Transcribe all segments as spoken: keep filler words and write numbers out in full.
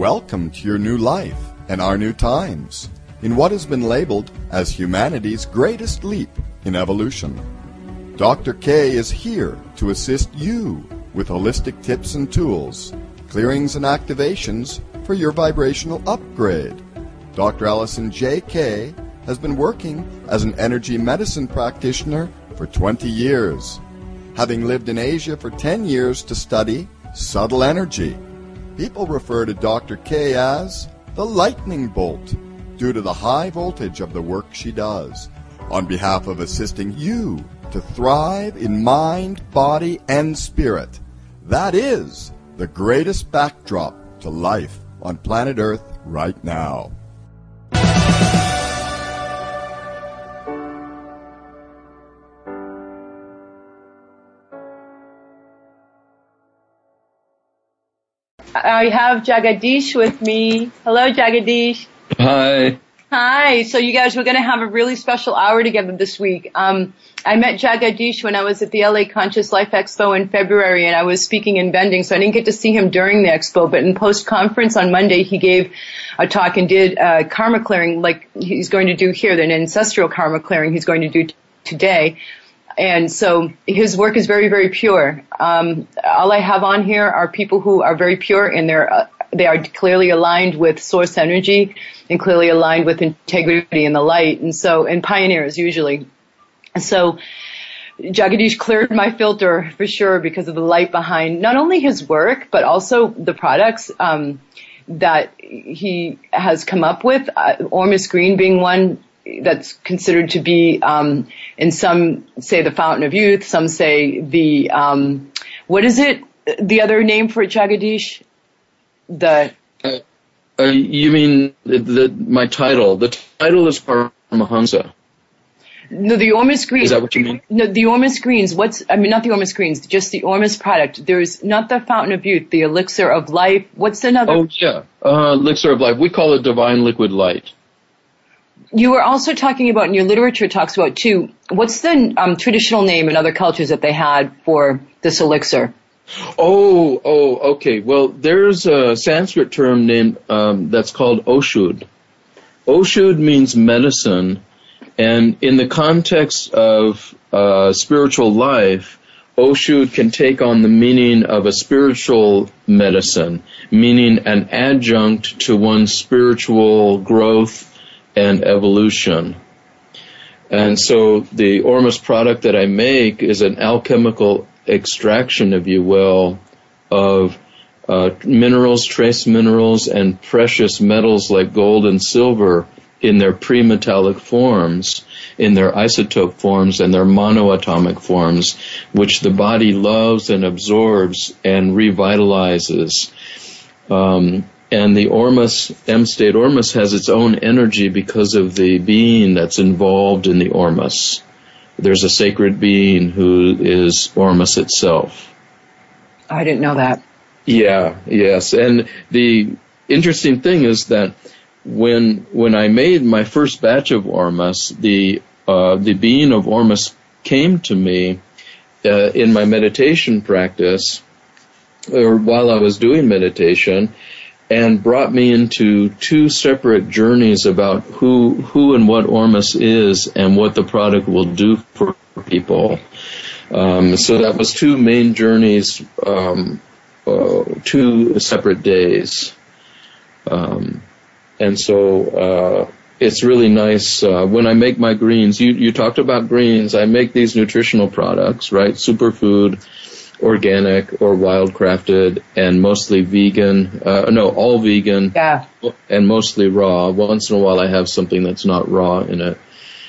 Welcome to your new life and our new times in what has been labeled as humanity's greatest leap in evolution. Doctor K is here to assist you with holistic tips and tools, clearings and activations for your vibrational upgrade. Doctor Allison J. K has been working as an energy medicine practitioner for twenty years, having lived in Asia for ten years to study subtle energy. People refer to Doctor K as the lightning bolt due to the high voltage of the work she does on behalf of assisting you to thrive in mind, body, and spirit. That is the greatest backdrop to life on planet Earth right now. I have Jagadish with me. Hello, Jagadish. Hi. Hi. So you guys, we're going to have a really special hour together this week. Um, I met Jagadish when I was at the L A Conscious Life Expo in February, and I was speaking in Bending, so I didn't get to see him during the expo. But in post-conference on Monday, he gave a talk and did uh, karma clearing like he's going to do here, the ancestral karma clearing he's going to do t- today. And so his work is very, very pure. Um, all I have on here are people who are very pure, and they're uh, they are clearly aligned with source energy and clearly aligned with integrity and the light. And so, and pioneers usually. So Jagadish cleared my filter for sure because of the light behind not only his work, but also the products um, that he has come up with. Uh, Ormus Green being one that's considered to be, um, and some say the fountain of youth, some say the, um, what is it, the other name for it, Jagadish? The, uh, uh, you mean the, the, my title? The title is Paramahansa. No, the Ormus Green. Is that what you mean? No, the Ormus Greens. What's, I mean, not the Ormus Greens, just the Ormus product. There's not the fountain of youth, the elixir of life. What's another? Oh, yeah. Uh, elixir of life. We call it divine liquid light. You were also talking about, in your literature talks about too, what's the um, traditional name in other cultures that they had for this elixir? Oh, oh, okay. Well, there's a Sanskrit term named, um, that's called Oshud. Oshud means medicine, and in the context of uh, spiritual life, Oshud can take on the meaning of a spiritual medicine, meaning an adjunct to one's spiritual growth and evolution. And so the Ormus product that I make is an alchemical extraction, if you will, of uh, minerals, trace minerals, and precious metals like gold and silver in their pre-metallic forms, in their isotope forms, and their monoatomic forms, which the body loves and absorbs and revitalizes. Um, And the Ormus, M-state Ormus, has its own energy because of the being that's involved in the Ormus. There's a sacred being who is Ormus itself. I didn't know that. Yeah, yes. And the interesting thing is that when when I made my first batch of Ormus, the uh, the being of Ormus came to me uh, in my meditation practice, or while I was doing meditation, and brought me into two separate journeys about who who and what Ormus is and what the product will do for people. Um, so that was two main journeys, um, uh, two separate days. Um, and so uh, it's really nice. Uh, when I make my greens, you, you talked about greens, I make these nutritional products, right? Superfood, organic or wildcrafted, and mostly vegan. Uh, no, all vegan. Yeah. And mostly raw. Once in a while I have something that's not raw in it.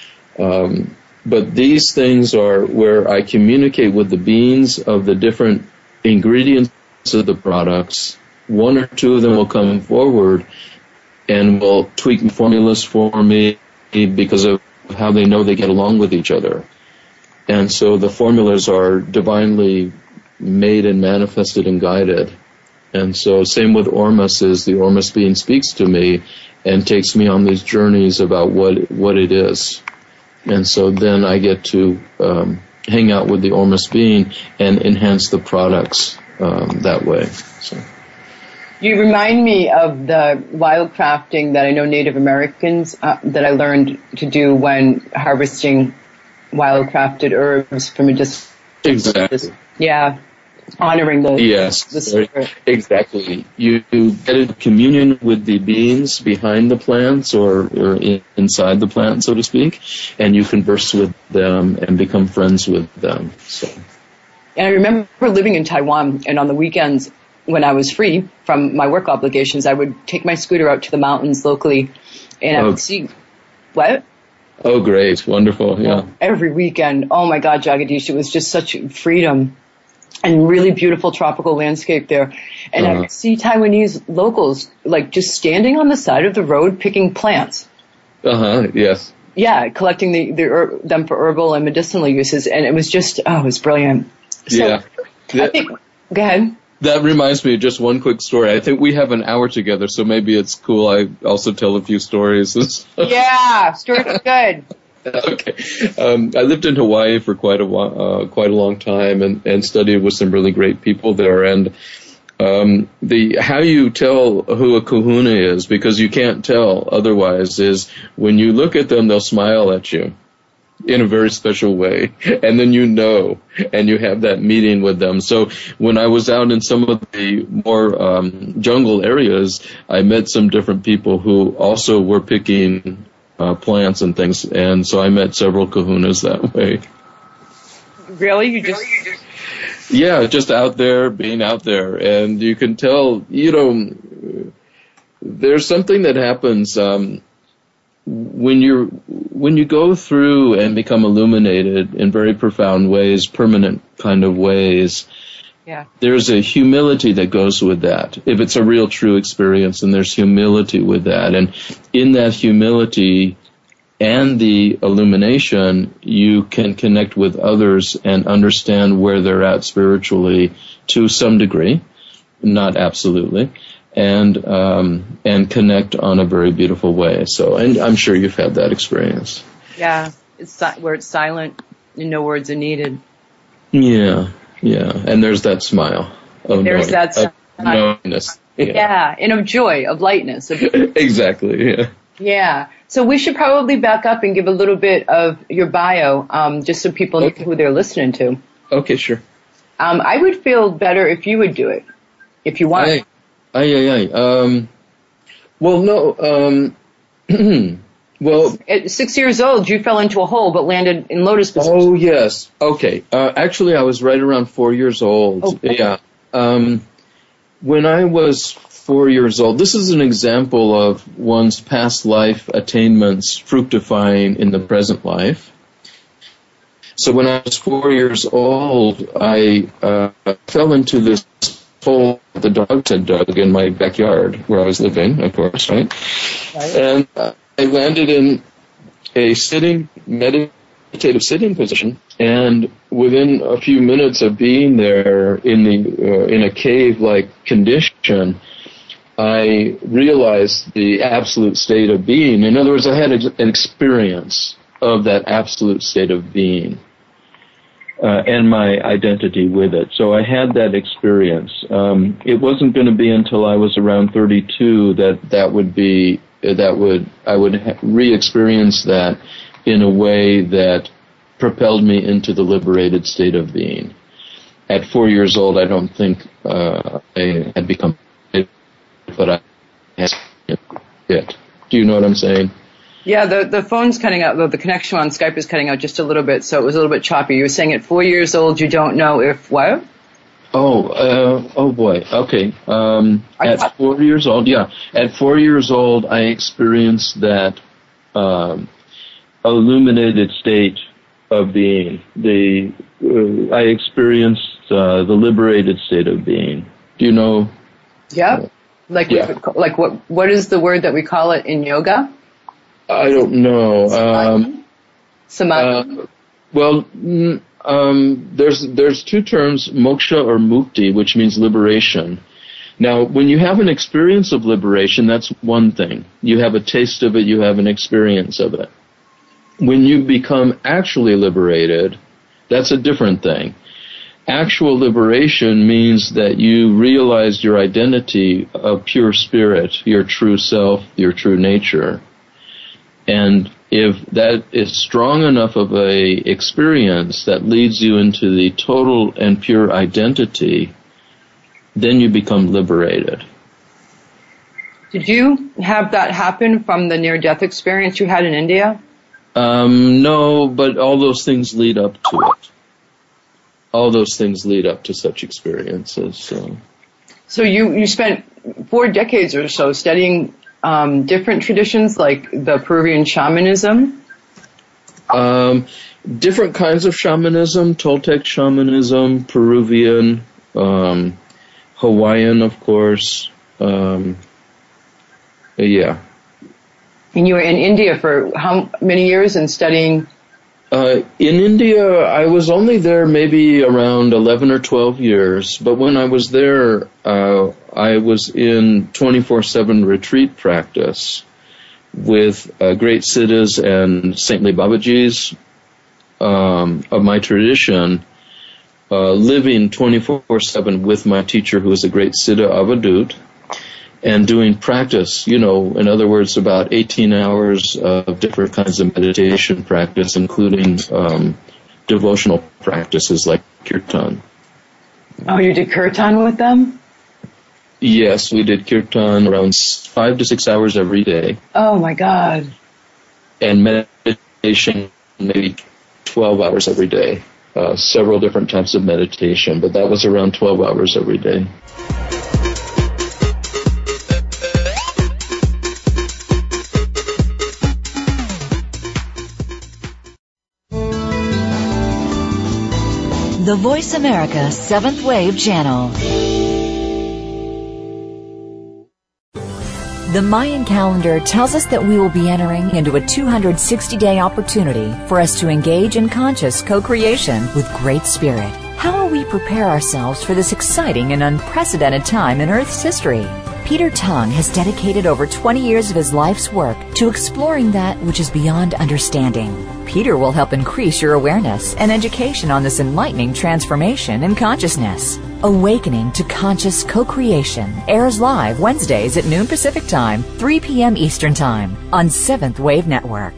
Um, but these things are where I communicate with the beings of the different ingredients of the products. One or two of them will come forward and will tweak formulas for me because of how they know they get along with each other. And so the formulas are divinely made and manifested and guided. And so same with Ormus, is the Ormus being speaks to me and takes me on these journeys about what what it is. And so then I get to um, hang out with the Ormus being and enhance the products um, that way. So. You remind me of the wildcrafting that I know Native Americans, uh, that I learned to do when harvesting wildcrafted herbs from a distance. Exactly. Yeah. Honoring the, yes, the spirit. Exactly. You, you get in communion with the beings behind the plants or, or in, inside the plant, so to speak, and you converse with them and become friends with them. So. And I remember living in Taiwan, and on the weekends, when I was free from my work obligations, I would take my scooter out to the mountains locally, and I oh. would see, what? Oh, great. Wonderful, yeah. Every weekend. Oh my God, Jagadish, it was just such freedom and really beautiful tropical landscape there. And uh-huh. I would see Taiwanese locals, like, just standing on the side of the road picking plants. Uh-huh, yes. Yeah, collecting the, the er, them for herbal and medicinal uses, and it was just, oh, it was brilliant. So, yeah. I think, go ahead. That reminds me of just one quick story. I think we have an hour together, so maybe it's cool I also tell a few stories. Yeah, stories are good. Okay. Um, I lived in Hawaii for quite a while, uh, quite a long time, and, and studied with some really great people there. And um, the how you tell who a kahuna is, because you can't tell otherwise, is when you look at them, they'll smile at you in a very special way, and then you know, and you have that meeting with them. So when I was out in some of the more um, jungle areas, I met some different people who also were picking uh, plants and things, and so I met several kahunas that way. Really? You just... Yeah, just out there, being out there, and you can tell, you know, there's something that happens, um, when you're when you go through and become illuminated in very profound ways, permanent kind of ways, yeah. There's a humility that goes with that. If it's a real true experience, and there's humility with that. And in that humility and the illumination, you can connect with others and understand where they're at spiritually to some degree, not absolutely. And um, and connect on a very beautiful way. So, and I'm sure you've had that experience. Yeah, it's si- where it's silent and no words are needed. Yeah, yeah, and there's that smile. Of there's knowing, that of knowingness. Yeah. yeah, and of joy, of lightness. Of exactly. Yeah. Yeah. So we should probably back up and give a little bit of your bio, um, just so people okay. know who they're listening to. Okay, sure. Um, I would feel better if you would do it, if you want. Aye, aye, aye. aye. Um, well, no. Um, well, at six years old, you fell into a hole but landed in lotus position. Oh yes. Okay. Uh, actually, I was right around four years old. Oh. Yeah. Um, when I was four years old, this is an example of one's past life attainments fructifying in the present life. So when I was four years old, I uh, fell into this hole that the dogs had dug in my backyard where I was living, of course, right? Right. And uh, I landed in a sitting, meditative sitting position, and within a few minutes of being there in the uh, in a cave-like condition, I realized the absolute state of being. In other words, I had a, an experience of that absolute state of being. Uh, and my identity with it. So I had that experience. Um, it wasn't going to be until I was around thirty-two that that would be, that would, I would ha- re-experience that in a way that propelled me into the liberated state of being. At four years old, I don't think uh, I had become it, but I had it. Do you know what I'm saying? Yeah, the the phone's cutting out, though the connection on Skype is cutting out just a little bit, so it was a little bit choppy. You were saying at four years old you don't know if what? Oh, uh, oh boy. Okay. Um, at thought- four years old, yeah. At four years old, I experienced that um, illuminated state of being. The uh, I experienced uh, the liberated state of being. Do you know? Yeah. Like yeah. We, like what? What is the word that we call it in yoga? I don't know. Um, Samadhi. Uh, well, mm, um, there's there's two terms, moksha or mukti, which means liberation. Now, when you have an experience of liberation, that's one thing. You have a taste of it, you have an experience of it. When you become actually liberated, that's a different thing. actual liberation means that you realize your identity of pure spirit, your true self, your true nature. And if that is strong enough of a experience that leads you into the total and pure identity, then you become liberated. Did you have that happen from the near-death experience you had in India? Um, no, but all those things lead up to it. All those things lead up to such experiences. So, so you, you spent four decades or so studying um, different traditions like the Peruvian shamanism? Um, different kinds of shamanism, Toltec shamanism, Peruvian, um, Hawaiian, of course. Um, yeah. And you were in India for how many years and studying? Uh, in India, I was only there maybe around eleven or twelve years, but when I was there, uh, I was in twenty-four seven retreat practice with uh, great siddhas and saintly Babajis um, of my tradition, uh, living twenty-four seven with my teacher, who was a great siddha Avadut, and doing practice, you know, in other words, about eighteen hours of different kinds of meditation practice, including um, devotional practices like kirtan. Oh, you did kirtan with them? Yes, we did kirtan around five to six hours every day. Oh, my God. And meditation maybe twelve hours every day. Uh, several different types of meditation, but that was around twelve hours every day. The Voice America Seventh Wave Channel. The Mayan calendar tells us that we will be entering into a two hundred sixty day opportunity for us to engage in conscious co-creation with Great Spirit. How will we prepare ourselves for this exciting and unprecedented time in Earth's history? Peter Tung has dedicated over twenty years of his life's work to exploring that which is beyond understanding. Peter will help increase your awareness and education on this enlightening transformation in consciousness. Awakening to Conscious Co-Creation airs live Wednesdays at noon Pacific Time, three p.m. Eastern Time on Seventh Wave Network.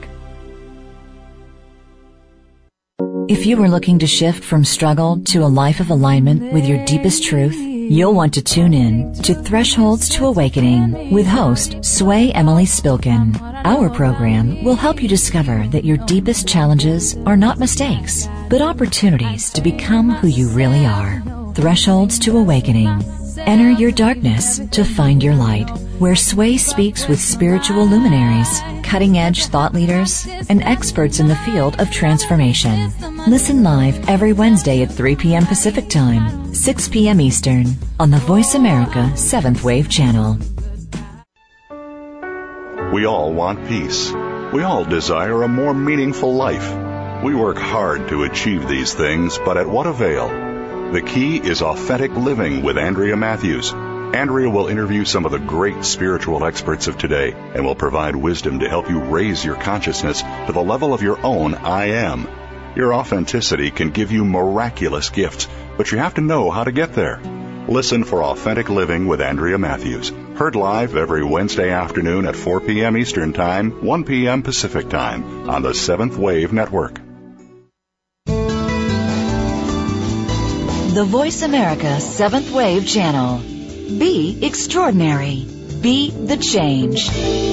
If you are looking to shift from struggle to a life of alignment with your deepest truth, you'll want to tune in to Thresholds to Awakening with host Sway Emily Spilkin. Our program will help you discover that your deepest challenges are not mistakes, but opportunities to become who you really are. Thresholds to Awakening. Enter your darkness to find your light, where Sway speaks with spiritual luminaries, cutting-edge thought leaders, and experts in the field of transformation. Listen live every Wednesday at three p.m. Pacific Time, six p.m. Eastern, on the Voice America Seventh Wave Channel. We all want peace. We all desire a more meaningful life. We work hard to achieve these things, but at what avail? The key is authentic living with Andrea Matthews. Andrea will interview some of the great spiritual experts of today and will provide wisdom to help you raise your consciousness to the level of your own I am. Your authenticity can give you miraculous gifts, but you have to know how to get there. Listen for Authentic Living with Andrea Matthews. Heard live every Wednesday afternoon at four p.m. Eastern Time, one p.m. Pacific Time on the Seventh Wave Network. The Voice America Seventh Wave Channel. Be extraordinary. Be the change.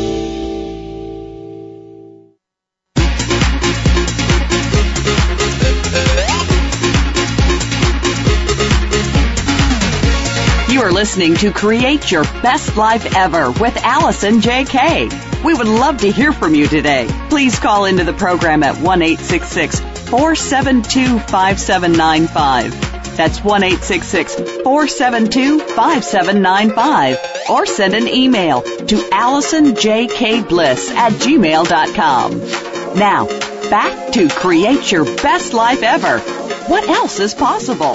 You are listening to Create Your Best Life Ever with Allison J. K. We would love to hear from you today. Please call into the program at one eight six six, four seven two, five seven nine five. That's one eight six six, four seven two, five seven nine five. Or send an email to allison j k bliss at gmail dot com. Now, back to Create Your Best Life Ever. What else is possible?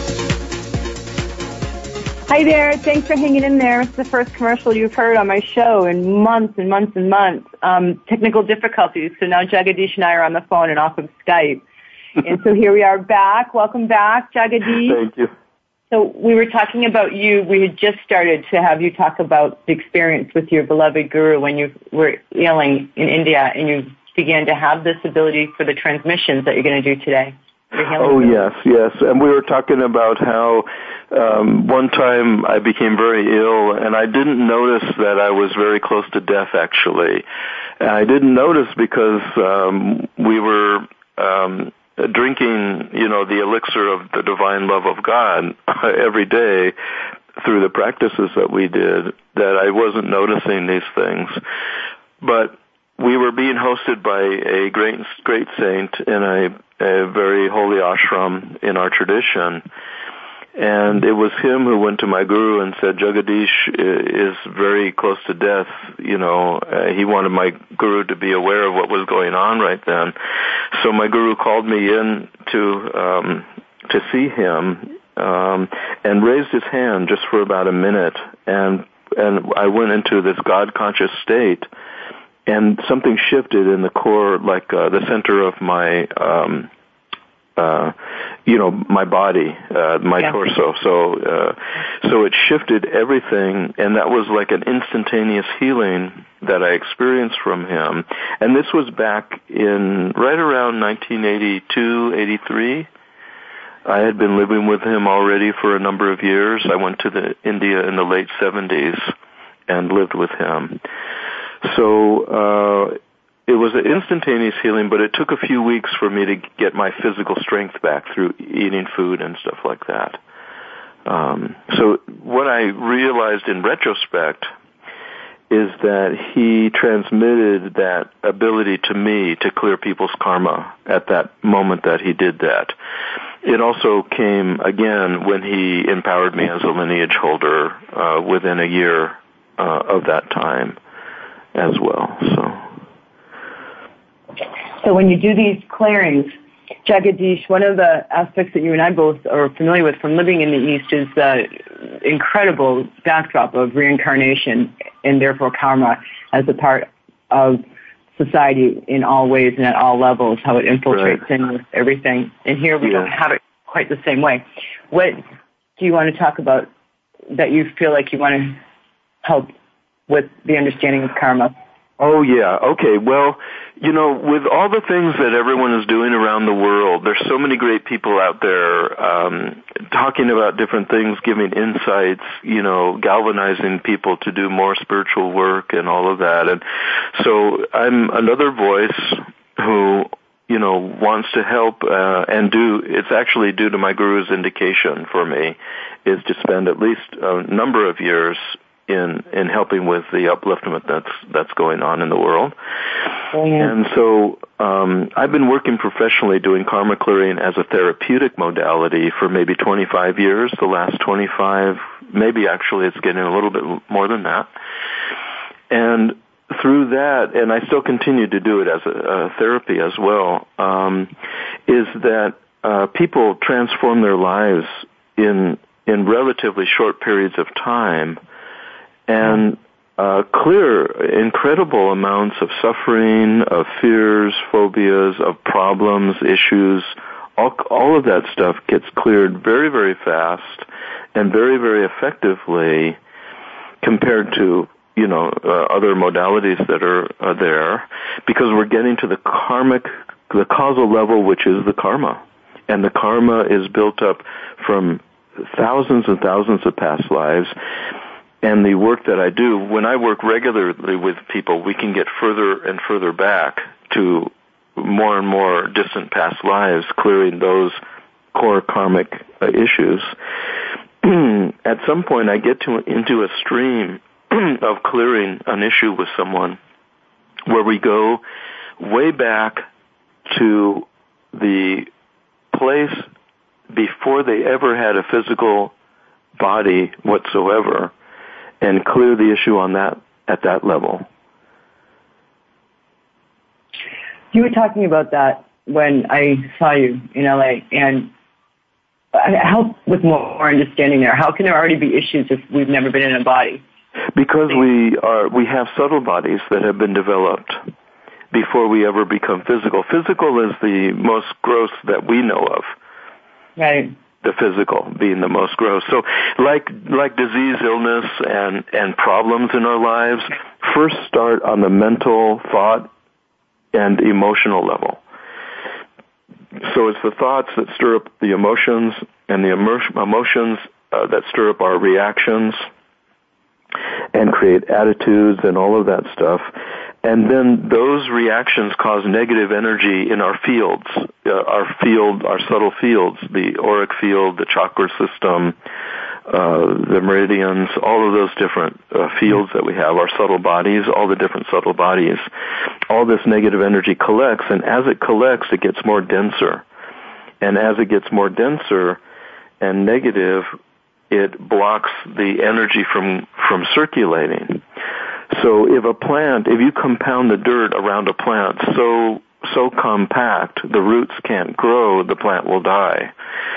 Hi there. Thanks for hanging in there. It's the first commercial you've heard on my show in months and months and months. Um, technical difficulties, so now Jagadish and I are on the phone and off of Skype. And so here we are back. Welcome back, Jagadish. Thank you. So we were talking about you. We had just started to have you talk about the experience with your beloved guru when you were healing in India and you began to have this ability for the transmissions that you're going to do today. Oh, yes, yes. And we were talking about how um, one time I became very ill, and I didn't notice that I was very close to death, actually. And I didn't notice because um, we were um, drinking, you know, the elixir of the divine love of God every day through the practices that we did, that I wasn't noticing these things. But we were being hosted by a great, great saint in a, a very holy ashram in our tradition. And it was him who went to my guru and said, Jagadish is very close to death. You know, uh, he wanted my guru to be aware of what was going on right then. So my guru called me in to, um, to see him, um, and raised his hand just for about a minute. And, and I went into this God-conscious state. And something shifted in the core, like uh, the center of my, um, uh, you know, my body, uh, my yeah. torso. So, uh, so it shifted everything, and that was like an instantaneous healing that I experienced from him. And this was back in right around nineteen eighty-two, eighty-three. I had been living with him already for a number of years. I went to the India in the late seventies and lived with him. So uh it was an instantaneous healing, but it took a few weeks for me to get my physical strength back through eating food and stuff like that. Um so what I realized in retrospect is that he transmitted that ability to me to clear people's karma at that moment that he did that. It also came again when he empowered me as a lineage holder uh within a year uh, of that time as well. So so when you do these clearings, Jagadish, one of the aspects that you and I both are familiar with from living in the East is the incredible backdrop of reincarnation and therefore karma as a part of society in all ways and at all levels, how it infiltrates right. in with everything. And here we yeah. don't have it quite the same way. What do you want to talk about that you feel like you want to help with the understanding of karma? Oh, yeah. Okay. Well, you know, with all the things that everyone is doing around the world, there's so many great people out there um, talking about different things, giving insights, you know, galvanizing people to do more spiritual work and all of that. And so I'm another voice who, you know, wants to help uh, and do, it's actually due to my guru's indication for me, is to spend at least a number of years in in helping with the upliftment that's that's going on in the world. Oh, yeah. And so um, I've been working professionally doing karma clearing as a therapeutic modality for maybe twenty-five years, the last twenty-five, maybe actually it's getting a little bit more than that. And through that, and I still continue to do it as a, a therapy as well, um, is that uh, people transform their lives in in relatively short periods of time and uh, clear incredible amounts of suffering, of fears, phobias, of problems, issues. All, all of that stuff gets cleared very, very fast and very, very effectively compared to, you know, uh, other modalities that are, are there, because we're getting to the karmic, the causal level, which is the karma. And the karma is built up from thousands and thousands of past lives. And the work that I do, when I work regularly with people, we can get further and further back to more and more distant past lives, clearing those core karmic uh, issues. At some point, I get to into a stream of clearing an issue with someone where we go way back to the place before they ever had a physical body whatsoever, and clear the issue on that at that level. You were talking about that when I saw you in L A, and help with more understanding there. How can there already be issues if we've never been in a body? Because we are, we have subtle bodies that have been developed. before we ever become physical. Physical is the most gross that we know of. Right. The physical being the most gross. So like like disease, illness, and, and problems in our lives, first start on the mental, thought, and emotional level. So it's the thoughts that stir up the emotions, and the emo- emotions uh, that stir up our reactions and create attitudes and all of that stuff. And then those reactions cause negative energy in our fields, uh, our field, our subtle fields, the auric field, the chakra system, uh, the meridians, all of those different uh, fields that we have, our subtle bodies, all the different subtle bodies. All this negative energy collects, and as it collects, it gets more denser. And as it gets more denser and negative, it blocks the energy from, from circulating. So if a plant, if you compound the dirt around a plant so so compact the roots can't grow, the plant will die.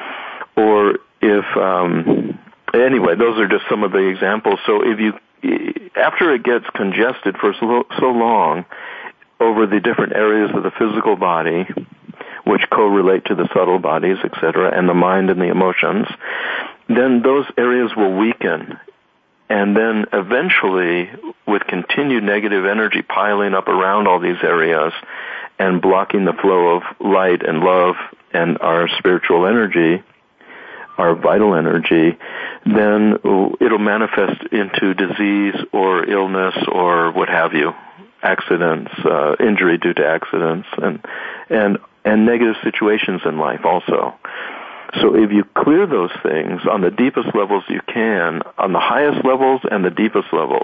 Or if, um, anyway, those are just some of the examples. So if you, after it gets congested for so, so long over the different areas of the physical body, which correlate to the subtle bodies, et cetera, and the mind and the emotions, then those areas will weaken. And then eventually, with continued negative energy piling up around all these areas and blocking the flow of light and love and our spiritual energy, our vital energy, then it'll manifest into disease or illness or what have you, accidents, uh, injury due to accidents, and and and negative situations in life also. So if you clear those things on the deepest levels you can, on the highest levels and the deepest levels,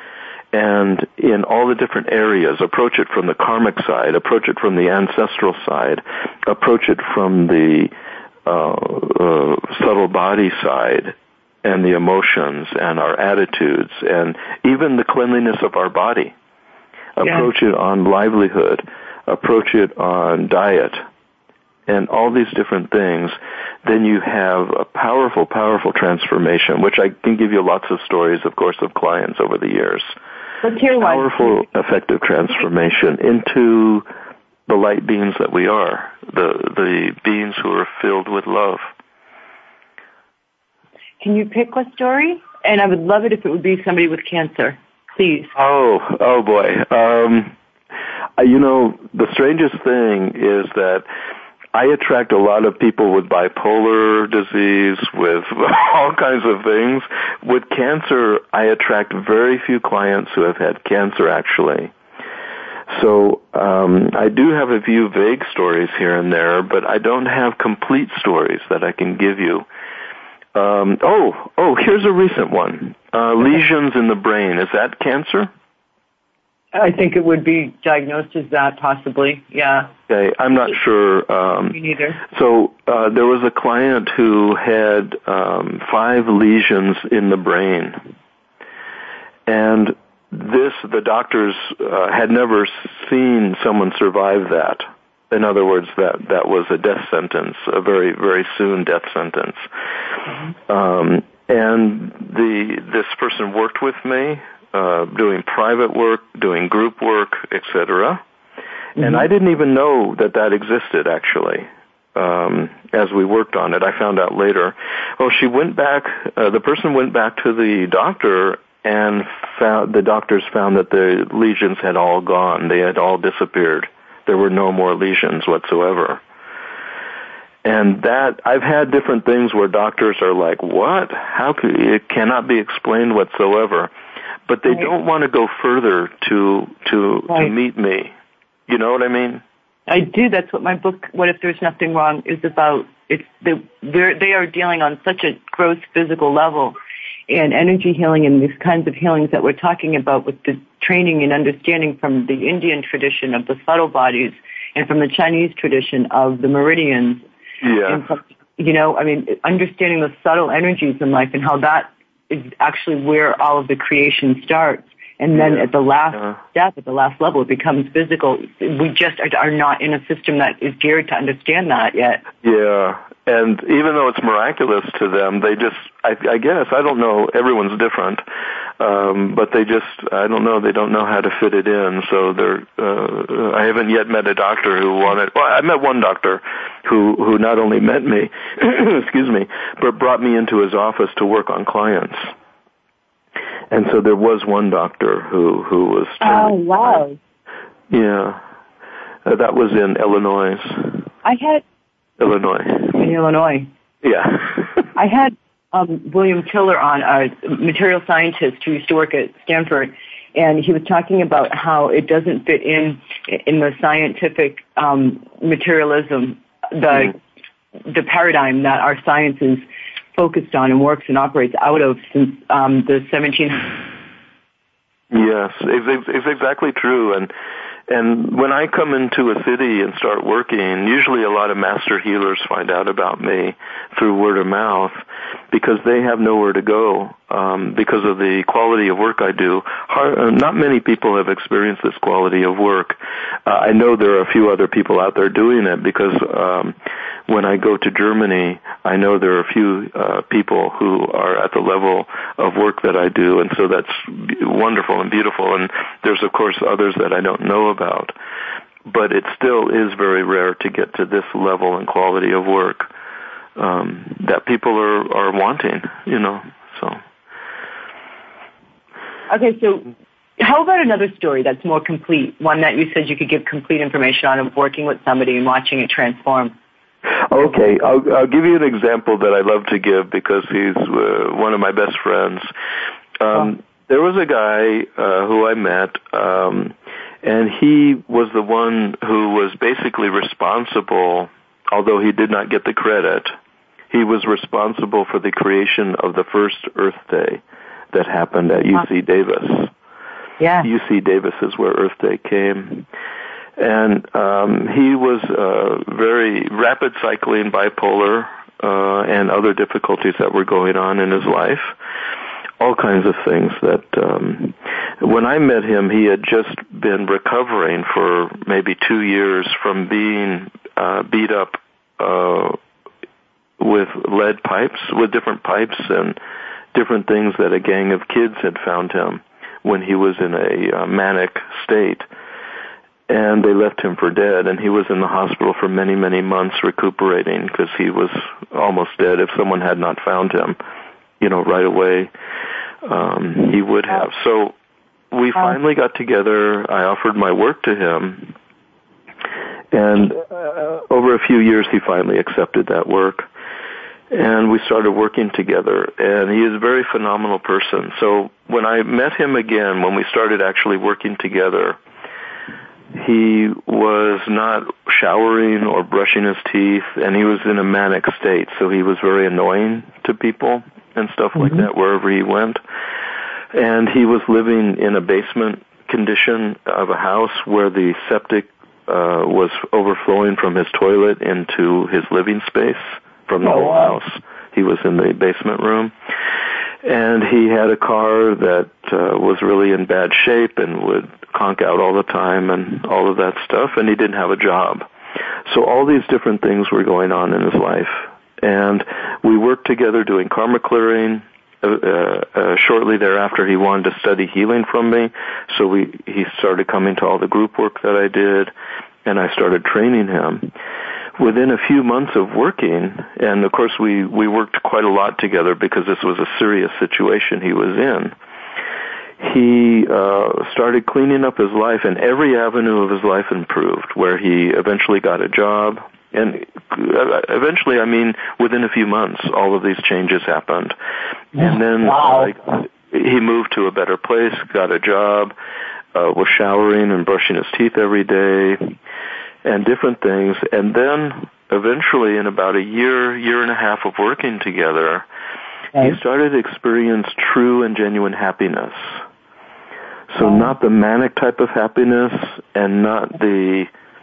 and in all the different areas, approach it from the karmic side, approach it from the ancestral side, approach it from the uh, uh, subtle body side, and the emotions and our attitudes, and even the cleanliness of our body. Approach yeah. it on livelihood, approach it on diet, and all these different things, then you have a powerful, powerful transformation, which I can give you lots of stories, of course, of clients over the years. Let's hear one. Powerful, effective transformation into the light beings that we are, the the beings who are filled with love. Can you pick a story? And I would love it if it would be somebody with cancer, please. Oh, oh boy. Um, you know, the strangest thing is that I attract a lot of people with bipolar disease, with all kinds of things. With cancer, I attract very few clients who have had cancer, actually. So um, I do have a few vague stories here and there, but I don't have complete stories that I can give you. Um, oh, oh, here's a recent one. Uh, lesions in the brain. Is that cancer? I think it would be diagnosed as that, possibly, yeah. Okay, I'm not sure. Um, Me neither. So uh, there was a client who had um, five lesions in the brain. And this, the doctors uh, had never seen someone survive that. In other words, that, that was a death sentence, a very, very soon death sentence. Mm-hmm. Um, and the this person worked with me, Uh, doing private work, doing group work, et cetera. Mm-hmm. And I didn't even know that that existed, actually, um, as we worked on it. I found out later. Well, she went back, uh, the person went back to the doctor, and found, the doctors found that the lesions had all gone. They had all disappeared. There were no more lesions whatsoever. And that, I've had different things where doctors are like, what? How could, it cannot be explained whatsoever. But they right. don't want to go further to to right. to meet me. You know what I mean? I do. That's what my book, What If There's Nothing Wrong, is about. It's the, they're, they are dealing on such a gross physical level, and energy healing and these kinds of healings that we're talking about with the training and understanding from the Indian tradition of the subtle bodies and from the Chinese tradition of the meridians. Yeah. And from, you know, I mean, understanding the subtle energies in life and how that is actually where all of the creation starts. And then yeah. at the last uh, step, at the last level, it becomes physical. We just are, are not in a system that is geared to understand that yet. Yeah. and even though it's miraculous to them, they just, I, I guess, I don't know, everyone's different, um, but they just, I don't know, they don't know how to fit it in. So they're, uh, I haven't yet met a doctor who wanted, well, I met one doctor who, who not only met me, excuse me, but brought me into his office to work on clients. And so there was one doctor who, who was. Oh, wow. Yeah. Uh, that was in Illinois. I had. Illinois. In Illinois. Yeah. I had um, William Tiller on, a material scientist who used to work at Stanford, and he was talking about how it doesn't fit in in the scientific um, materialism, the mm-hmm. the paradigm that our science is focused on and works and operates out of since um, the seventeenth. Yes, it's, it's exactly true. And and when I come into a city and start working, usually a lot of master healers find out about me through word of mouth because they have nowhere to go um, because of the quality of work I do. Hard, not many people have experienced this quality of work. Uh, I know there are a few other people out there doing it because um, when I go to Germany, I know there are a few uh, people who are at the level of work that I do, and so that's wonderful and beautiful. And there's, of course, others that I don't know about. But it still is very rare to get to this level and quality of work um, that people are, are wanting, you know, so. Okay, so how about another story that's more complete, one that you said you could give complete information on of working with somebody and watching it transform? Okay, I'll, I'll give you an example that I love to give because he's uh, one of my best friends. Um, oh. There was a guy uh, who I met, um, and he was the one who was basically responsible, although he did not get the credit, he was responsible for the creation of the first Earth Day that happened at U C Davis. Yeah. U C Davis is where Earth Day came. And um, he was uh, very rapid cycling, bipolar, uh, and other difficulties that were going on in his life. All kinds of things that, um, when I met him, he had just been recovering for maybe two years from being uh, beat up uh, with lead pipes, with different pipes and different things that a gang of kids had found him when he was in a uh, manic state. And they left him for dead, and he was in the hospital for many, many months recuperating because he was almost dead. If someone had not found him, you know, right away, um, he would have. So we finally got together. I offered my work to him, and uh, over a few years, he finally accepted that work. And we started working together, and he is a very phenomenal person. So when I met him again, when we started actually working together, he was not showering or brushing his teeth, and he was in a manic state, so he was very annoying to people and stuff mm-hmm. like that wherever he went. And he was living in a basement condition of a house where the septic uh, was overflowing from his toilet into his living space from the oh, whole wow. house. He was in the basement room. And he had a car that uh, was really in bad shape and would conk out all the time and all of that stuff, and he didn't have a job. So all these different things were going on in his life. And we worked together doing karma clearing. Uh, uh, uh, shortly thereafter, he wanted to study healing from me, so we he started coming to all the group work that I did, and I started training him. Within a few months of working, and of course we, we worked quite a lot together because this was a serious situation he was in, he uh, started cleaning up his life, and every avenue of his life improved, where he eventually got a job. And eventually, I mean, within a few months, all of these changes happened. And then wow. uh, he moved to a better place, got a job, uh, was showering and brushing his teeth every day, and different things. And then eventually, in about a year, year and a half of working together, okay. he started to experience true and genuine happiness. So oh. not the manic type of happiness and not the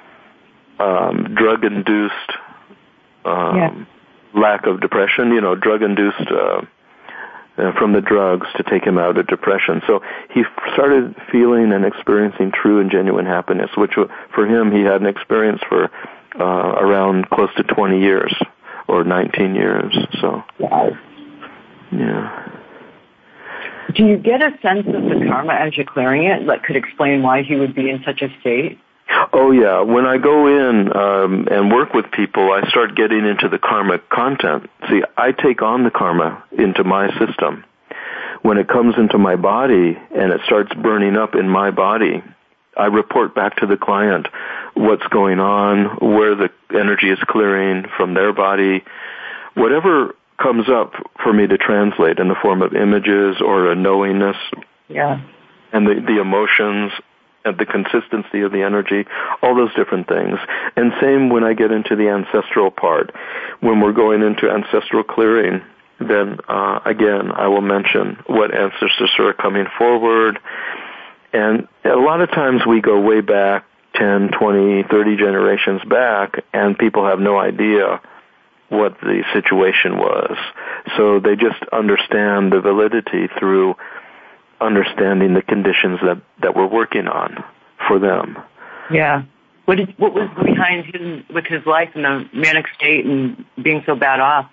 um, drug-induced um, yeah. lack of depression, you know, drug-induced uh, uh, from the drugs to take him out of depression. So he started feeling and experiencing true and genuine happiness, which for him he hadn't experienced for uh, around close to twenty years or nineteen years. So, wow. Yeah. Do you get a sense of the karma as you're clearing it that could explain why he would be in such a state? Oh, yeah. When I go in um, and work with people, I start getting into the karmic content. See, I take on the karma into my system. When it comes into my body and it starts burning up in my body, I report back to the client what's going on, where the energy is clearing from their body, whatever comes up for me to translate in the form of images or a knowingness. Yeah. And the, the emotions and the consistency of the energy, all those different things. And same when I get into the ancestral part. When we're going into ancestral clearing, then uh, again, I will mention what ancestors are coming forward. And a lot of times we go way back, ten, twenty, thirty generations back, and people have no idea what the situation was. So they just understand the validity through understanding the conditions that, that we're working on for them. Yeah. What did, what was behind his, with his life in the manic state and being so bad off?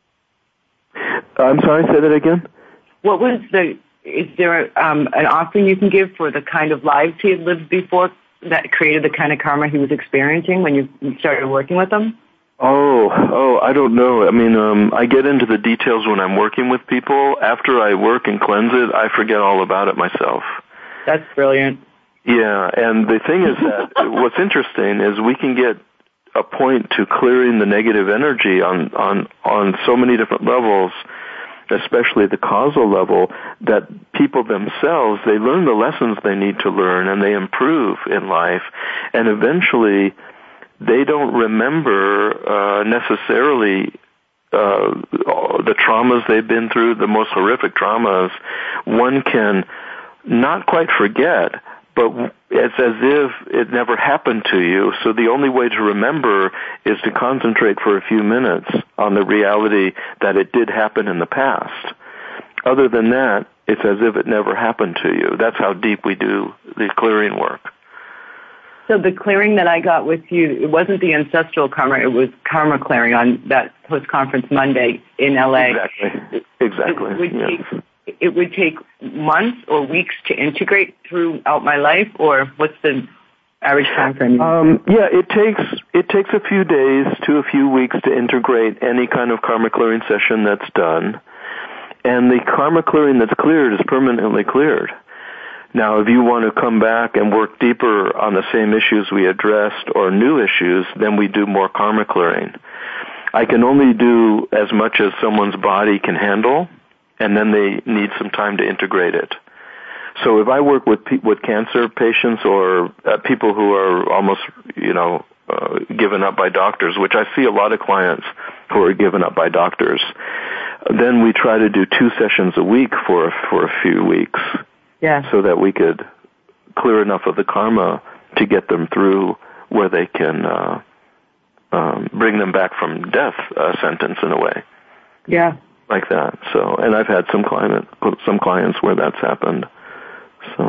I'm sorry, say that again? What was the, is there um, an offering you can give for the kind of lives he had lived before that created the kind of karma he was experiencing when you started working with him? Oh, oh, I don't know. I mean, um, I get into the details when I'm working with people. After I work and cleanse it, I forget all about it myself. That's brilliant. Yeah, and the thing is that what's interesting is we can get a point to clearing the negative energy on, on, on so many different levels, especially the causal level, that people themselves, they learn the lessons they need to learn and they improve in life, and eventually they don't remember uh, necessarily uh, the traumas they've been through, the most horrific traumas. One can not quite forget, but it's as if it never happened to you. So the only way to remember is to concentrate for a few minutes on the reality that it did happen in the past. Other than that, it's as if it never happened to you. That's how deep we do the clearing work. So the clearing that I got with you, it wasn't the ancestral karma, it was karma clearing on that post-conference Monday in L A. Exactly. Exactly. It would, yes. take, it would take months or weeks to integrate throughout my life, or what's the average time frame? Um, yeah, it takes it takes a few days to a few weeks to integrate any kind of karma clearing session that's done. And the karma clearing that's cleared is permanently cleared. Now, if you want to come back and work deeper on the same issues we addressed or new issues, then we do more karma clearing. I can only do as much as someone's body can handle, and then they need some time to integrate it. So if I work with pe- with cancer patients or uh, people who are almost, you know, uh, given up by doctors, which I see a lot of clients who are given up by doctors, then we try to do two sessions a week for for a few weeks. Yeah. So that we could clear enough of the karma to get them through where they can uh, um, bring them back from death uh, sentence in a way. Yeah. Like that. So, and I've had some client, some clients where that's happened. So.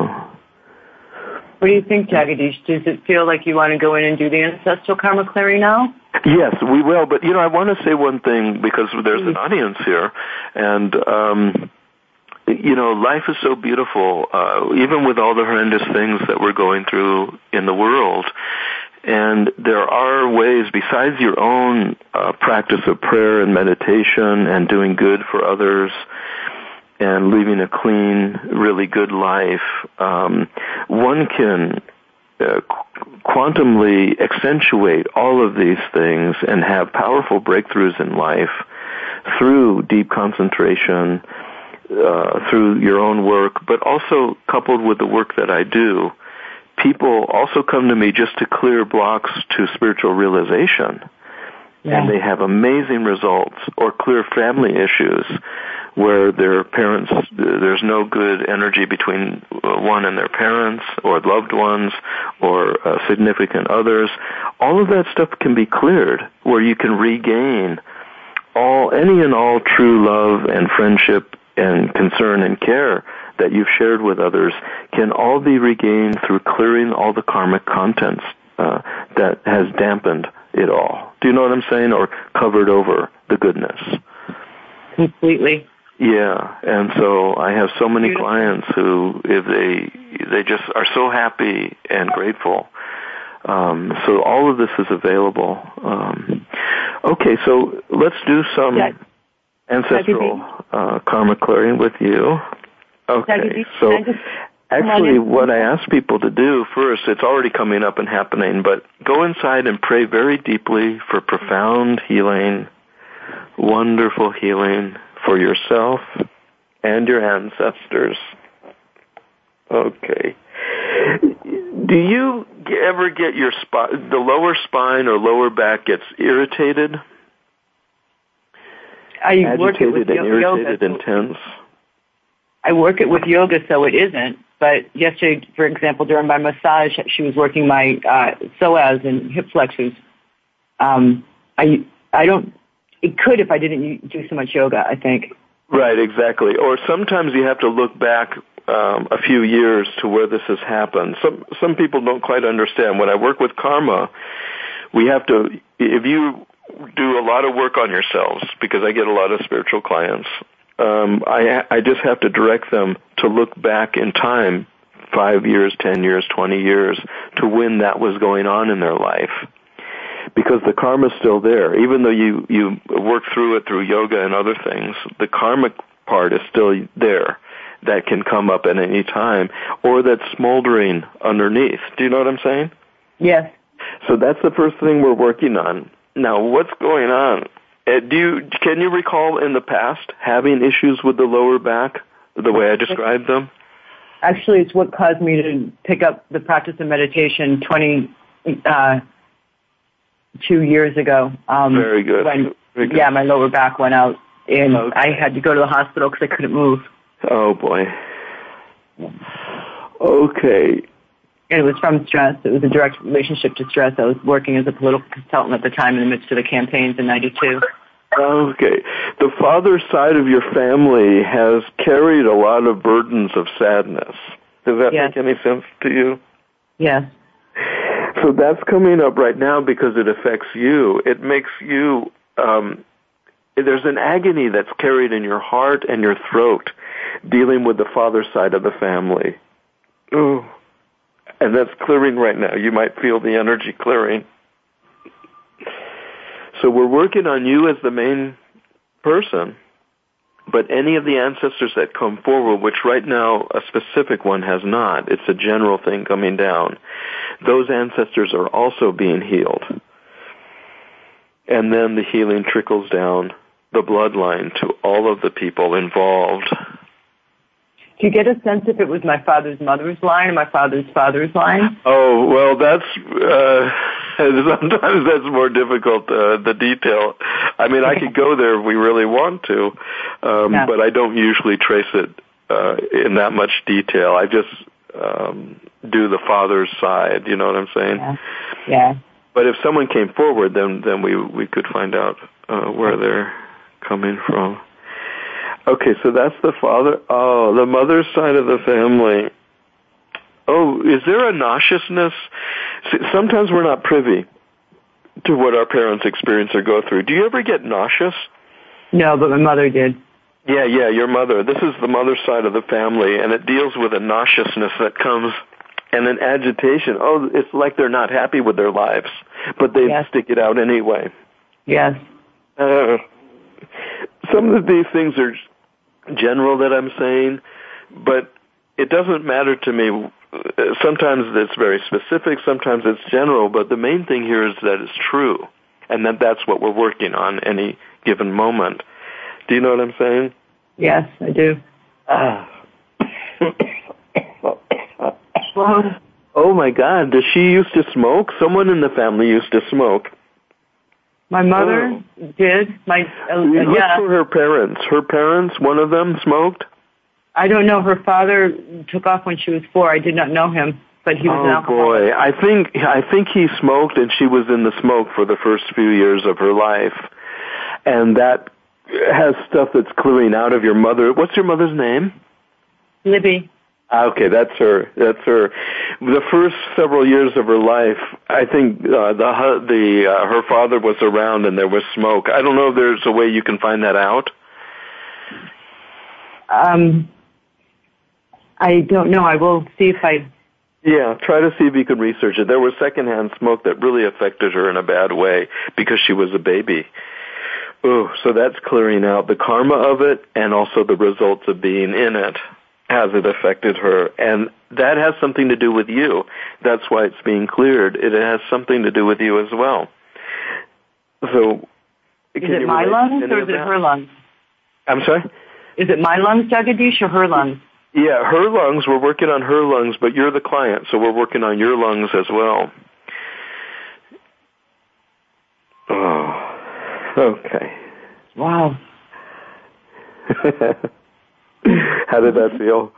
What do you think, Jagadish? Does it feel like you want to go in and do the ancestral karma clearing now? Yes, we will. But you know, I want to say one thing because there's an audience here, and. Um, You know, life is so beautiful, uh, even with all the horrendous things that we're going through in the world. And there are ways, besides your own uh, practice of prayer and meditation and doing good for others and living a clean, really good life, um, one can uh, quantumly accentuate all of these things and have powerful breakthroughs in life through deep concentration, Uh, through your own work, but also coupled with the work that I do. People also come to me just to clear blocks to spiritual realization. Yeah. And they have amazing results, or clear family issues where their parents, there's no good energy between one and their parents, or loved ones, or uh, significant others. All of that stuff can be cleared, where you can regain all, any and all true love and friendship and concern and care that you've shared with others can all be regained through clearing all the karmic contents uh, that has dampened it all. Do you know what I'm saying? Or covered over the goodness. Completely. Yeah, and so I have so many Beautiful. clients who, if they they just are so happy and grateful. Um, so all of this is available. Um, okay, so let's do some yeah. ancestral uh, karma clearing with you. Okay, so actually what I ask people to do first, it's already coming up and happening, but go inside and pray very deeply for profound healing, wonderful healing for yourself and your ancestors. Okay. Do you ever get your spine, the lower spine or lower back gets irritated? I Agitated work it with and irritated yoga. and tense? I work it with yoga so it isn't. But yesterday, for example, during my massage, she was working my uh, psoas and hip flexors. Um, I I don't. It could if I didn't do so much yoga, I think. Right, exactly. Or sometimes you have to look back um, a few years to where this has happened. Some some people don't quite understand. When I work with karma, we have to, if you do a lot of work on yourselves, because I get a lot of spiritual clients, um, I, I just have to direct them to look back in time, five years, ten years, twenty years, to when that was going on in their life. Because the karma's still there. Even though you, you work through it through yoga and other things, the karmic part is still there. That can come up at any time, or that's smoldering underneath. Do you know what I'm saying? Yes. So that's the first thing we're working on. Now, what's going on? Uh, do you, can you recall in the past having issues with the lower back, the way I described them? Actually, it's what caused me to pick up the practice of meditation twenty, uh, two years ago. Um, Very good. When, Very good. Yeah, my lower back went out, and okay. I had to go to the hospital because I couldn't move. Oh, boy. Okay. And it was from stress. It was a direct relationship to stress. I was working as a political consultant at the time in the midst of the campaigns in ninety-two. Okay. The father side of your family has carried a lot of burdens of sadness. Does that yes. make any sense to you? Yes. So that's coming up right now because it affects you. It makes you, um, there's an agony that's carried in your heart and your throat dealing with the father side of the family. Ooh. And that's clearing right now. You might feel the energy clearing. So we're working on you as the main person, but any of the ancestors that come forward, which right now a specific one has not, it's a general thing coming down, those ancestors are also being healed. And then the healing trickles down the bloodline to all of the people involved. Do you get a sense if it was my father's mother's line or my father's father's line? Oh, well, that's, uh, sometimes that's more difficult, uh, the detail. I mean, I could go there if we really want to, um, yeah. but I don't usually trace it, uh, in that much detail. I just, um, do the father's side, you know what I'm saying? Yeah. yeah. But if someone came forward, then, then we, we could find out, uh, where they're coming from. Okay, so that's the father. Oh, the mother's side of the family. Oh, is there a nauseousness? Sometimes we're not privy to what our parents experience or go through. Do you ever get nauseous? No, but my mother did. Yeah, yeah, your mother. This is the mother's side of the family, and it deals with a nauseousness that comes and an agitation. Oh, it's like they're not happy with their lives, but they yes. stick it out anyway. Yes. Uh, some of these things are general that I'm saying, but it doesn't matter to me. Sometimes it's very specific, sometimes it's general, but the main thing here is that it's true, and that that's what we're working on any given moment. Do you know what I'm saying? Yes, I do. Ah. Oh my God, does she used to smoke? Someone in the family used to smoke. My mother oh. did. My uh, Look yeah. for her parents. Her parents, one of them smoked? I don't know. Her father took off when she was four. I did not know him, but he was oh, an alcoholic. boy. I think, I think he smoked, and she was in the smoke for the first few years of her life. And that has stuff that's clearing out of your mother. What's your mother's name? Libby. Okay, that's her. That's her. The first several years of her life, I think uh, the the uh, her father was around and there was smoke. I don't know if there's a way you can find that out. Um, I don't know. I will see if I. Yeah, try to see if you can research it. There was secondhand smoke that really affected her in a bad way because she was a baby. Oh, so that's clearing out the karma of it and also the results of being in it. Has it affected her? And that has something to do with you. That's why it's being cleared. It has something to do with you as well. So, is it my lungs or is it her lungs? I'm sorry? Is it my lungs, Jagadish, or her lungs? Yeah, her lungs. We're working on her lungs, but you're the client, so we're working on your lungs as well. Oh, okay. Wow. How did that feel?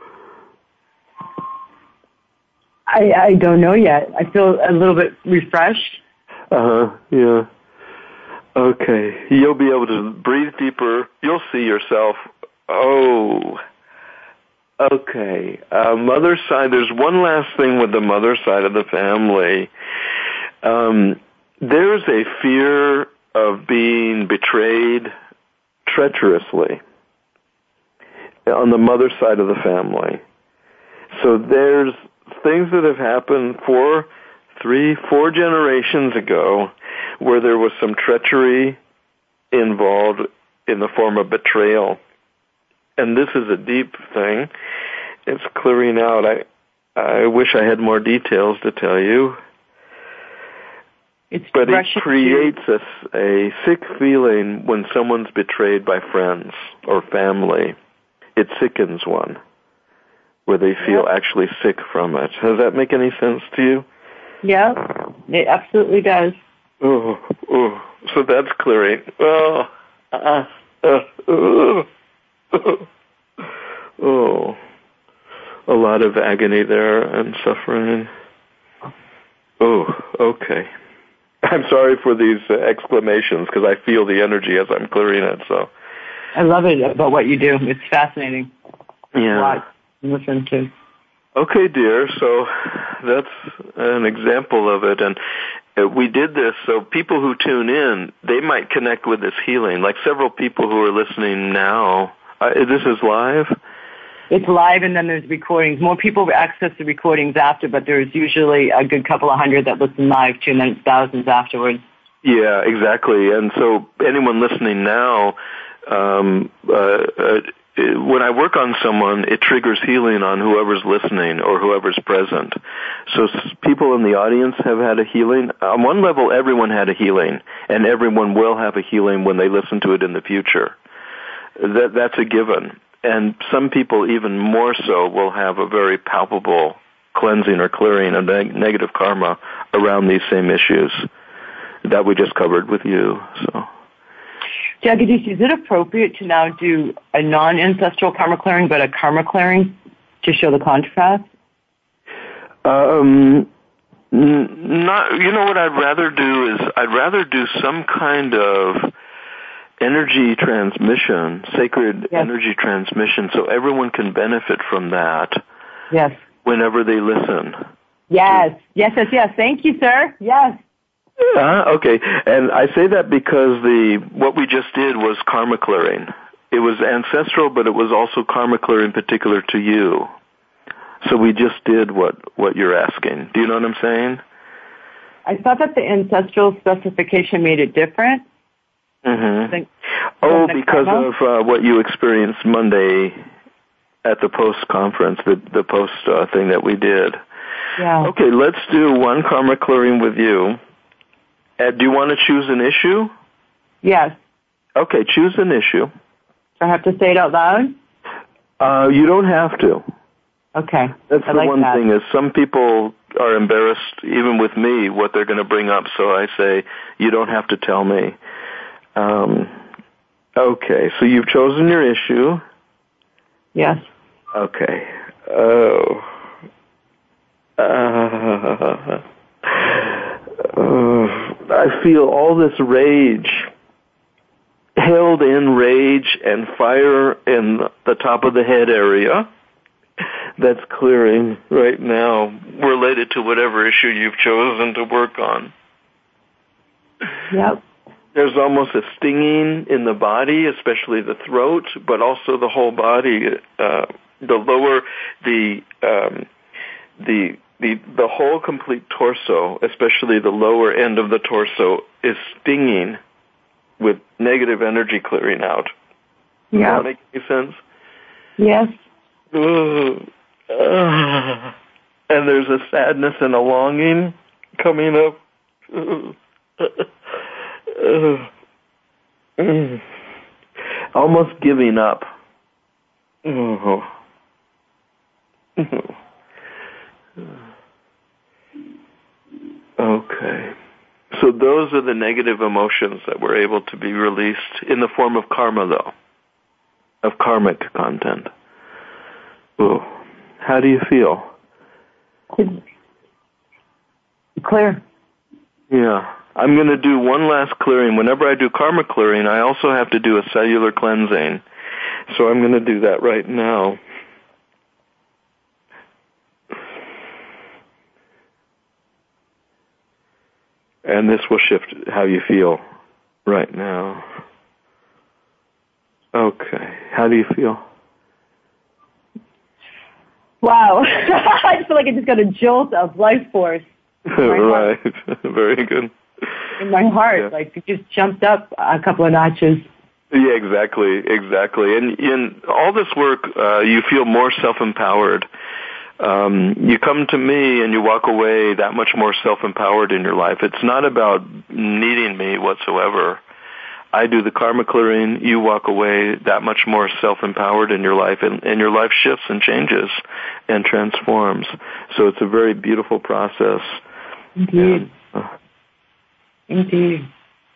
I, I don't know yet. I feel a little bit refreshed. Uh-huh, yeah. Okay. You'll be able to breathe deeper. You'll see yourself. Oh, okay. Uh, mother's side, there's one last thing with the mother side of the family. Um, there's a fear of being betrayed treacherously on the mother side of the family. So there's things that have happened four, three, four generations ago where there was some treachery involved in the form of betrayal. And this is a deep thing. It's clearing out. I I wish I had more details to tell you. It's but it creates a, a sick feeling when someone's betrayed by friends or family. It sickens one, where they feel yep. actually sick from it. Does that make any sense to you? Yeah, it absolutely does. Oh, oh. So that's clearing. Oh, uh, uh, uh. Oh, a lot of agony there and suffering. Oh, okay. I'm sorry for these uh, exclamations because I feel the energy as I'm clearing it. So, I love it about what you do. It's fascinating. Yeah. A lot to listen to. Okay, dear. So that's an example of it, and uh, we did this so people who tune in, they might connect with this healing. Like several people who are listening now. Uh, this is live? It's live, and then there's recordings. More people access the recordings after, but there's usually a good couple of hundred that listen live too, and then it's thousands afterwards. Yeah, exactly. And so anyone listening now, um, uh, uh, when I work on someone, it triggers healing on whoever's listening or whoever's present. So people in the audience have had a healing. On one level, everyone had a healing, and everyone will have a healing when they listen to it in the future. That, that's a given. And some people even more so will have a very palpable cleansing or clearing of neg- negative karma around these same issues that we just covered with you. So, Jagadish, is it appropriate to now do a non-ancestral karma clearing but a karma clearing to show the contrast? Um, n- not. You know what I'd rather do is I'd rather do some kind of energy transmission, sacred yes. energy transmission, so everyone can benefit from that. Yes. Whenever they listen. Yes, yes, yes, yes. Thank you, sir. Yes. Uh, okay, and I say that because the what we just did was karma clearing. It was ancestral, but it was also karma clearing particular to you. So we just did what, what you're asking. Do you know what I'm saying? I thought that the ancestral specification made it different. Mm-hmm. Think, oh, because karma? of uh, what you experienced Monday at the post conference, the the post uh, thing that we did. Yeah. Okay, let's do one karma clearing with you. Uh, do you want to choose an issue? Yes. Okay, choose an issue. Do I have to say it out loud? Uh, you don't have to. Okay. That's I the like one that. thing is some people are embarrassed, even with me, what they're going to bring up. So I say, you don't have to tell me. Um, okay, so you've chosen your issue. Yes. Okay. Oh. Uh, uh, I feel all this rage, held in rage and fire in the top of the head area. that's clearing right now related to whatever issue you've chosen to work on. Yep. There's almost a stinging in the body, especially the throat, but also the whole body. Uh, the lower, the um, the the the whole complete torso, especially the lower end of the torso, is stinging with negative energy clearing out. Yeah. Does that make any sense? Yes. Uh, uh, and there's a sadness and a longing coming up. Uh, uh, uh, almost giving up. Oh. Okay. So those are the negative emotions that were able to be released in the form of karma, though, of karmic content. Ooh. How do you feel? Clear. Yeah. I'm going to do one last clearing. Whenever I do karma clearing, I also have to do a cellular cleansing. So I'm going to do that right now. And this will shift how you feel right now. Okay. How do you feel? Wow. I just feel like I just got a jolt of life force. Right. Very good. In my heart. Yeah. Like, it just jumped up a couple of notches. Yeah, exactly. Exactly. And in all this work, uh, you feel more self-empowered. Um, you come to me and you walk away that much more self-empowered in your life. It's not about needing me whatsoever. I do the karma clearing, you walk away that much more self-empowered in your life, and, and your life shifts and changes and transforms. So it's a very beautiful process. Indeed. And, uh, Indeed.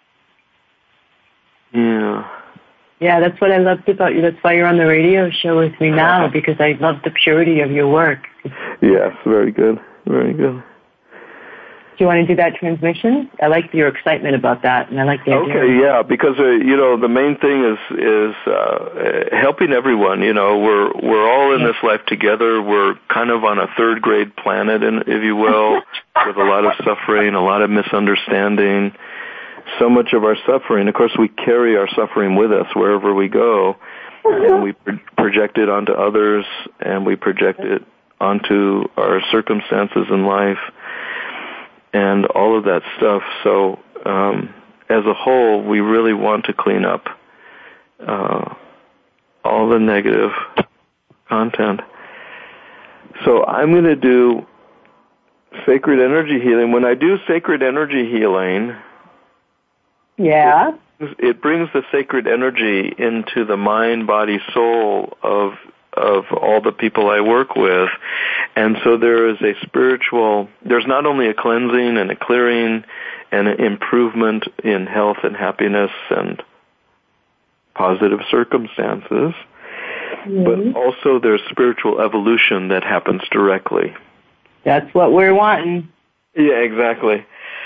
Yeah. Yeah, that's what I loved about you. That's why you're on the radio show with me now, because I love the purity of your work. Yes, very good. Very good. Do you want to do that transmission? I like your excitement about that, and I like the idea. Okay, yeah, because uh, you know the main thing is is uh, helping everyone. You know, we're we're all in this life together. We're kind of on a third grade planet, if you will, with a lot of suffering, a lot of misunderstanding. So much of our suffering, of course, we carry our suffering with us wherever we go, and we pro- project it onto others, and we project it onto our circumstances in life, and all of that stuff. So, um, as a whole, we really want to clean up uh, all the negative content. So I'm going to do sacred energy healing. When I do sacred energy healing, yeah, it, it brings the sacred energy into the mind, body, soul of of all the people I work with. And so there is a spiritual, there's not only a cleansing and a clearing and an improvement in health and happiness and positive circumstances, mm-hmm. but also there's spiritual evolution that happens directly. That's what we're wanting. Yeah, exactly.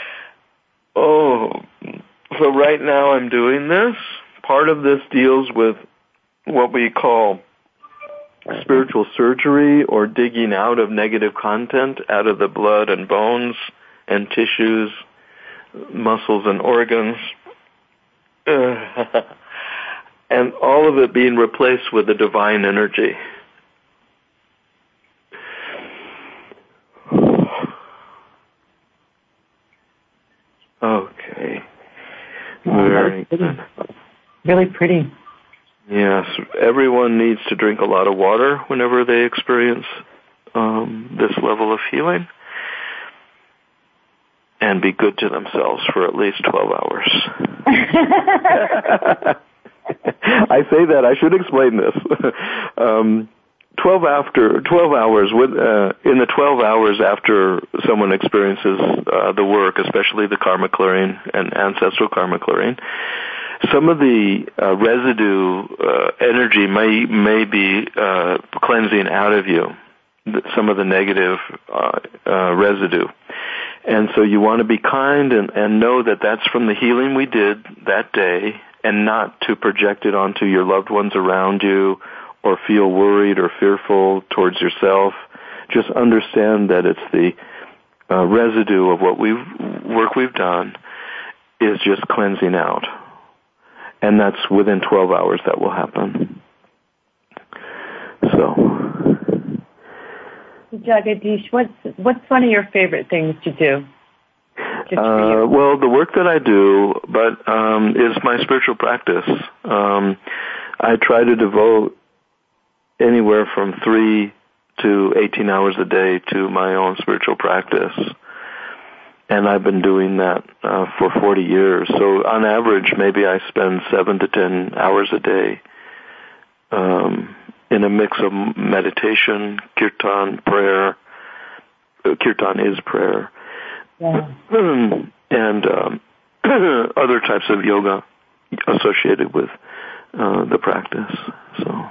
Oh, so right now I'm doing this. Part of this deals with what we call spiritual surgery, or digging out of negative content out of the blood and bones and tissues, muscles and organs, uh, and all of it being replaced with the divine energy. Okay. Very good. Really pretty. Yes, everyone needs to drink a lot of water whenever they experience um, this level of healing, and be good to themselves for at least twelve hours. I say that, I should explain this. um, twelve after twelve hours, with, uh, in the twelve hours after someone experiences uh, the work, especially the karma clearing and ancestral karma clearing, some of the uh, residue uh, energy may may be uh, cleansing out of you, some of the negative uh, uh, residue. And so you want to be kind and, and know that that's from the healing we did that day, and not to project it onto your loved ones around you or feel worried or fearful towards yourself, just understand that it's the uh, residue of what we've work we've done is just cleansing out, and that's within twelve hours that will happen. So, Jagadish, what's what's one of your favorite things to do? Uh, well, the work that I do, but um, is my spiritual practice. Um, I try to devote anywhere from three to eighteen hours a day to my own spiritual practice. And I've been doing that uh, for forty years. So on average, maybe I spend seven to ten hours a day um, in a mix of meditation, kirtan, prayer. Uh, kirtan is prayer. Yeah. And um, other types of yoga associated with uh, the practice. So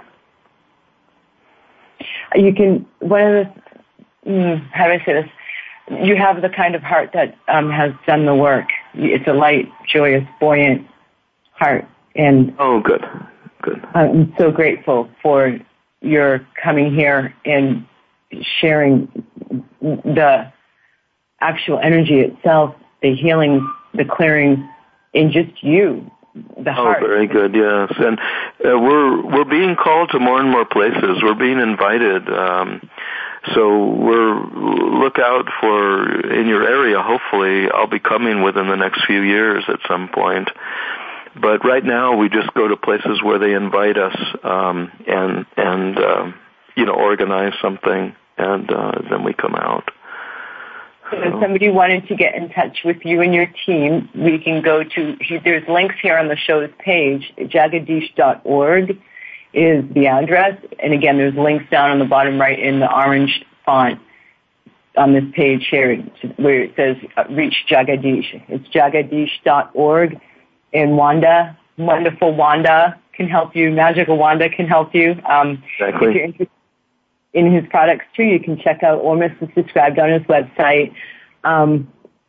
you can, one of the, mm, how do I say this? You have the kind of heart that um, has done the work. It's a light, joyous, buoyant heart. And oh, good, good. I'm so grateful for your coming here and sharing the actual energy itself, the healing, the clearing in just you, the heart. Oh, very good, yes. And uh, we're we're being called to more and more places. We're being invited. Um, so we're look out for in your area. Hopefully, I'll be coming within the next few years at some point. But right now, we just go to places where they invite us um, and and um, you know organize something, and uh, then we come out. So if somebody wanted to get in touch with you and your team, we can go to, there's links here on the show's page. jagadish dot org is the address. And again, there's links down on the bottom right in the orange font on this page here where it says Reach Jagadish. It's jagadish dot org. And Wanda, wonderful Wanda can help you. Magical Wanda can help you. Um, exactly. If you're interested in his products too, you can check out Ormus is described on his website. Um,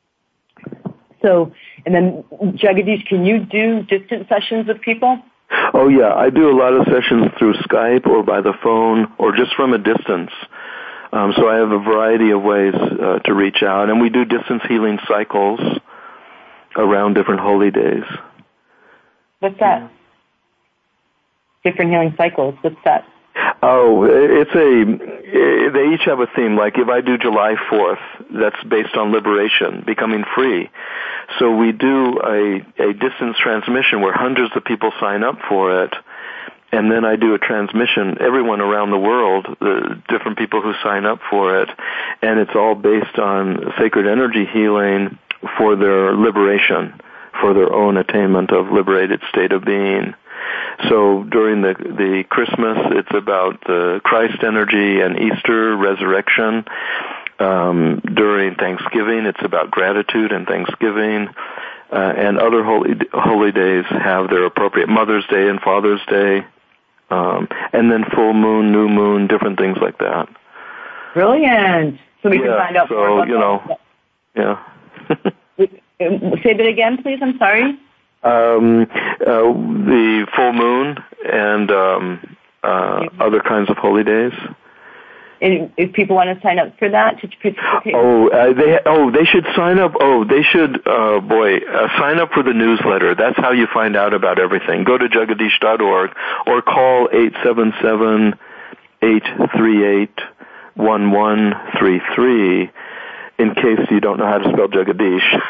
so, and then Jagadish, can you do distance sessions with people? Oh yeah, I do a lot of sessions through Skype or by the phone or just from a distance. Um, so I have a variety of ways uh, to reach out, and we do distance healing cycles around different holy days. What's that? Different healing cycles. What's that? Oh, it's a, they each have a theme. Like if I do July fourth, that's based on liberation, becoming free. So we do a, a distance transmission where hundreds of people sign up for it. And then I do a transmission, everyone around the world, the different people who sign up for it. And it's all based on sacred energy healing for their liberation, for their own attainment of liberated state of being. So during the the Christmas, it's about the Christ energy, and Easter, resurrection. Um, during Thanksgiving, it's about gratitude and Thanksgiving. Uh, and other holy holy days have their appropriate Mother's Day and Father's Day. Um, and then full moon, new moon, different things like that. Brilliant. So we yeah, can find out so, more about you know, that. Yeah. Say that again, please. I'm sorry. Um, uh, the full moon and um, uh, other kinds of holy days. And if people want to sign up for that to participate, oh, uh, they oh they should sign up. Oh, they should. Uh, boy, uh, sign up for the newsletter. That's how you find out about everything. Go to jagadish dot org or call eight seven seven, eight three eight, one one three three in case you don't know how to spell Jagadish.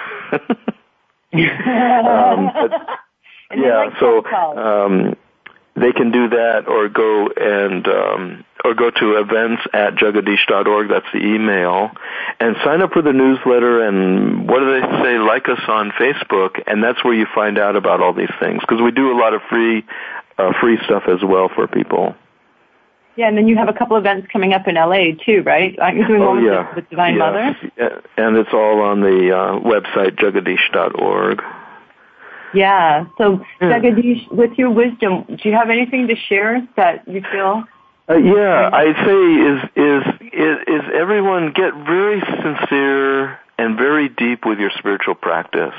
um, but, yeah, like so um, they can do that, or go and um, or go to events at jagadish dot org. That's the email, and sign up for the newsletter. And what do they say? Like us on Facebook, and that's where you find out about all these things, because we do a lot of free uh, free stuff as well for people. Yeah, and then you have a couple events coming up in L A too, right? Aren't you doing oh, one yeah. with, with Divine yes. Mother? Yeah. And it's all on the uh, website jagadish dot org. Yeah. So, yeah. Jagadish, with your wisdom, do you have anything to share that you feel? Uh, yeah, I'd say is, is is is everyone get very sincere and very deep with your spiritual practice.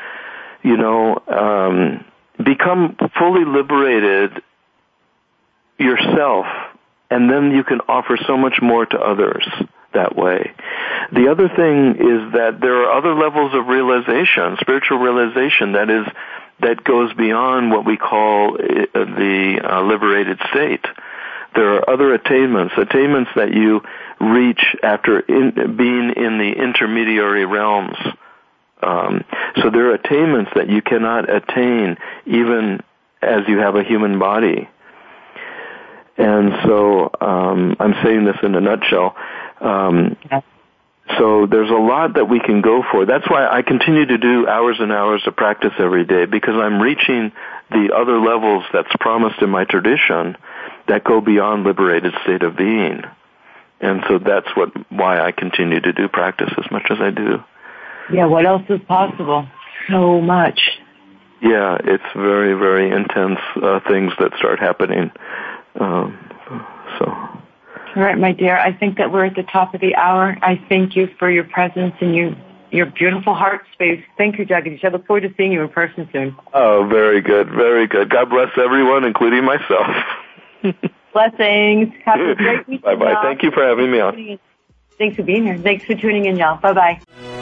You know, um, become fully liberated yourself, and then you can offer so much more to others that way. The other thing is that there are other levels of realization, spiritual realization, that is, that goes beyond what we call the uh, liberated state. There are other attainments, attainments that you reach after in, being in the intermediary realms. Um, so there are attainments that you cannot attain even as you have a human body. And so um, I'm saying this in a nutshell. Um, so there's a lot that we can go for. That's why I continue to do hours and hours of practice every day, because I'm reaching the other levels that's promised in my tradition that go beyond liberated state of being. And so that's what why I continue to do practice as much as I do. Yeah, what else is possible? So much. Yeah, it's very, very intense uh, things that start happening. Um, so. All right, my dear, I think that we're at the top of the hour. I thank you for your presence and your, your beautiful heart space. Thank you, Jagadish. I look forward to seeing you in person soon. Oh, very good, very good. God bless everyone, including myself. Blessings. Have a great week. Bye-bye. Y'all. Thank you for having me on. Thanks for being here. Thanks for tuning in, y'all. Bye-bye.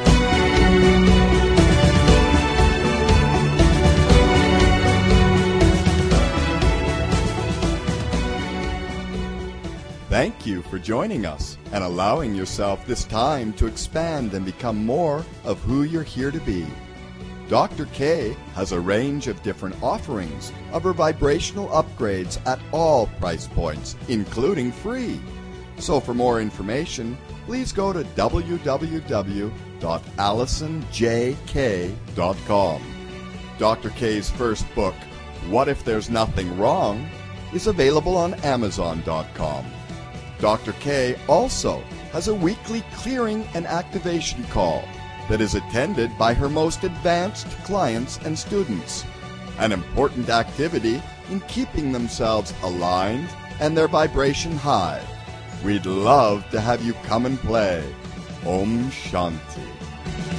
Thank you for joining us and allowing yourself this time to expand and become more of who you're here to be. Doctor K has a range of different offerings of her vibrational upgrades at all price points, including free. So for more information, please go to w w w dot allison j k dot com. Doctor K's first book, What If There's Nothing Wrong?, is available on amazon dot com. Doctor K also has a weekly clearing and activation call that is attended by her most advanced clients and students, an important activity in keeping themselves aligned and their vibration high. We'd love to have you come and play. Om Shanti.